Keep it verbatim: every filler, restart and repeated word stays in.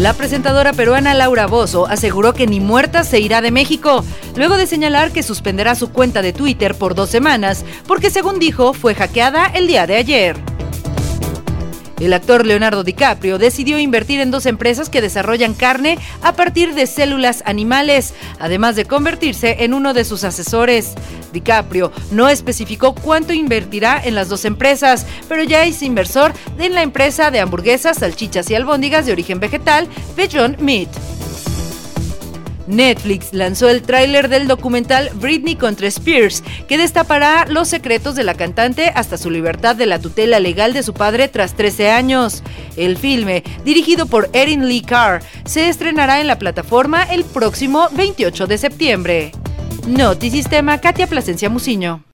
La presentadora peruana Laura Bozzo aseguró que ni muerta se irá de México, luego de señalar que suspenderá su cuenta de Twitter por dos semanas, porque según dijo, fue hackeada el día de ayer. El actor Leonardo DiCaprio decidió invertir en dos empresas que desarrollan carne a partir de células animales, además de convertirse en uno de sus asesores. DiCaprio no especificó cuánto invertirá en las dos empresas, pero ya es inversor en la empresa de hamburguesas, salchichas y albóndigas de origen vegetal Beyond Meat. Netflix lanzó el tráiler del documental Britney contra Spears, que destapará los secretos de la cantante hasta su libertad de la tutela legal de su padre tras trece años. El filme, dirigido por Erin Lee Carr, se estrenará en la plataforma el próximo veintiocho de septiembre. Notisistema, Katia Plasencia Muciño.